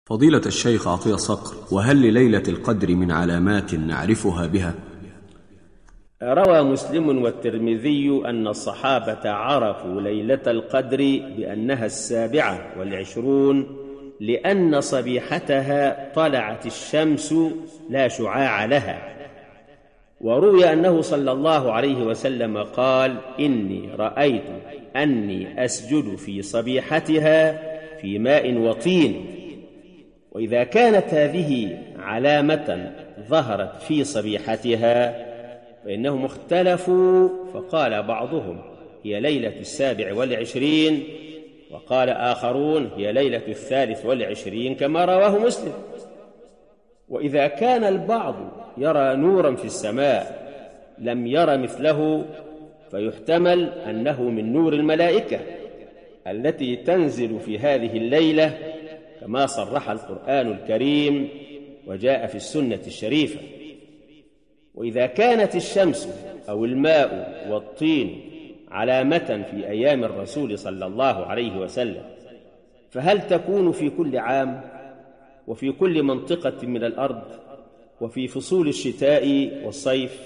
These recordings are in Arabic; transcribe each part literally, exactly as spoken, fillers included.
فضيلة الشيخ عطية صقر، وهل لليلة القدر من علامات نعرفها بها؟ روى مسلم والترمذي أن الصحابة عرفوا ليلة القدر بأنها السابعة والعشرون لأن صبيحتها طلعت الشمس لا شعاع لها. وروي أنه صلى الله عليه وسلم قال: إني رأيت أني أسجد في صبيحتها في ماء وطين. وإذا كانت هذه علامة ظهرت في صبيحتها فإنهم اختلفوا، فقال بعضهم هي ليلة السابع والعشرين، وقال آخرون هي ليلة الثالث والعشرين كما رواه مسلم. وإذا كان البعض يرى نورا في السماء لم ير مثله فيحتمل أنه من نور الملائكة التي تنزل في هذه الليلة كما صرح القرآن الكريم وجاء في السنة الشريفة. وإذا كانت الشمس أو الماء والطين علامة في أيام الرسول صلى الله عليه وسلم، فهل تكون في كل عام وفي كل منطقة من الأرض وفي فصول الشتاء والصيف؟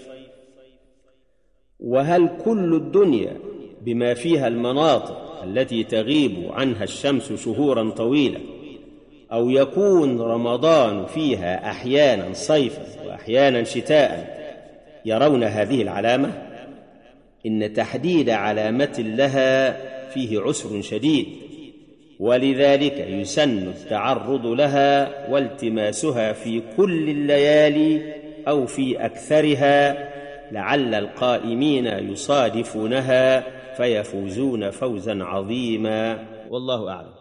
وهل كل الدنيا بما فيها المناطق التي تغيب عنها الشمس شهورا طويلة، أو يكون رمضان فيها أحيانا صيفا وأحيانا شتاء يرون هذه العلامة؟ إن تحديد علامة لها فيه عسر شديد، ولذلك يسن التعرض لها والتماسها في كل الليالي أو في أكثرها، لعل القائمين يصادفونها فيفوزون فوزا عظيما، والله أعلم.